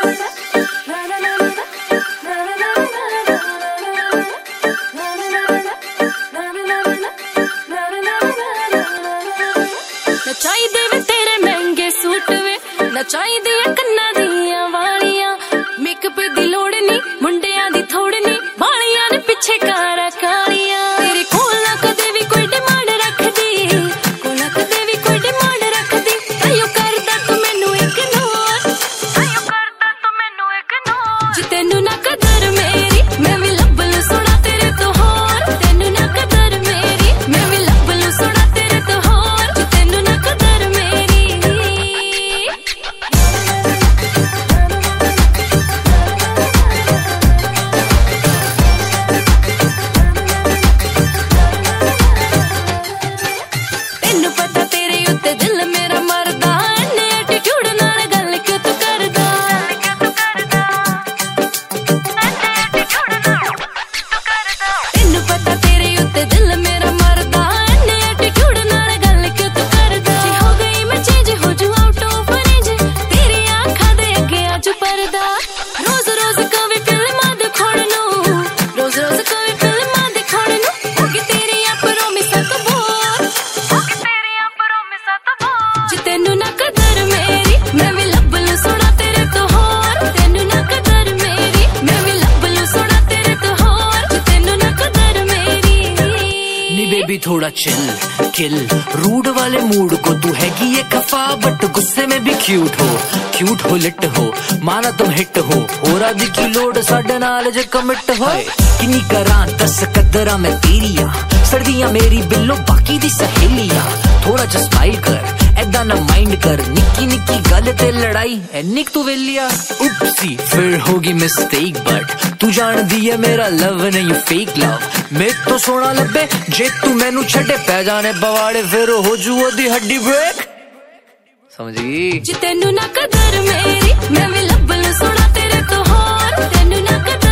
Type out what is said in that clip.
चाहिदे वे तेरे महंगे सूट वे ना चाहिदी कन्ना दियां वालियां मेकअप दी लोड़ नहीं मुंडियां दी थोड़ नहीं वालियां ने पिछे कारा कालियां तेरे कोल ना कदे भी कोई डिमांड रखदी कोल ना कदे भी कोई डिमांड रखदी आयो करदा तू मैनू इग्नोर आयो करदा तू मैनू इग्नोर जी तेनू ना कदर मेरी मैं भी लब लूं सोना तेरे तो होर तेनू ना कदर मेरी मैं भी लब लूं सोना तेरे तो होर जी तेनू ना कदर मेरी तेनू पता तेरे उत्ते दिल मेरा मरदा इन्ने एटीट्यूड नाल गल क्यों तू करदा तेनू पता तेरे उत्ते दिल मेरा मरदा इन्ने एटीट्यूड नाल गल क्यों तू करदा जी हो गई मैं चेंज हो जू आउट ऑफ रेंज तेरी आंखां दे अगे आज पर्दा रोज रोज कभी फिल्मां दिखाउण नू रोज रोज कभी फिल्मां दिखाउण नू होगी तेरी अपरों में सत बोर होगी तेरी अपरों में सत बोर जी तेनू ना कदर मेरी मैं भी लब लूं सोना तेरे तो होर तेनू ना कदर मेरी मैं भी लब लूं सोना तेरे तो होर जी तेनू ना कदर मेरी नी बेबी थोड़ा चिल किल रूड वाले मूड को तू हैगी ये खफा बट गुस्से में भी क्यूट हो लिट हो माना तुम हिट हो राजी की लोड साडे नाल जे कमिट हो किन्नी करां दस कदरा मैं तेरिया सर्दियां मेरी बिल्लो बाकी दी सहेलियां थोड़ा जा स्माइल कर ऐदा ना माइंड कर निक्की निक्की गल ते लड़ाई एनिक तू वेलिया उपसी फिर होगी मिस्टेक बट तू जान दी है मेरा लव नहीं फेक लव मैं तो सोना लब्बे जे तू मैनू छड़े पै जाने बवाड़े फिर हो जू ओदी हड्डी ब्रेक समझी जी तेनू ना कदर मेरी मैं भी लब लूं सोना तेरे तो होर तेनू ना कदर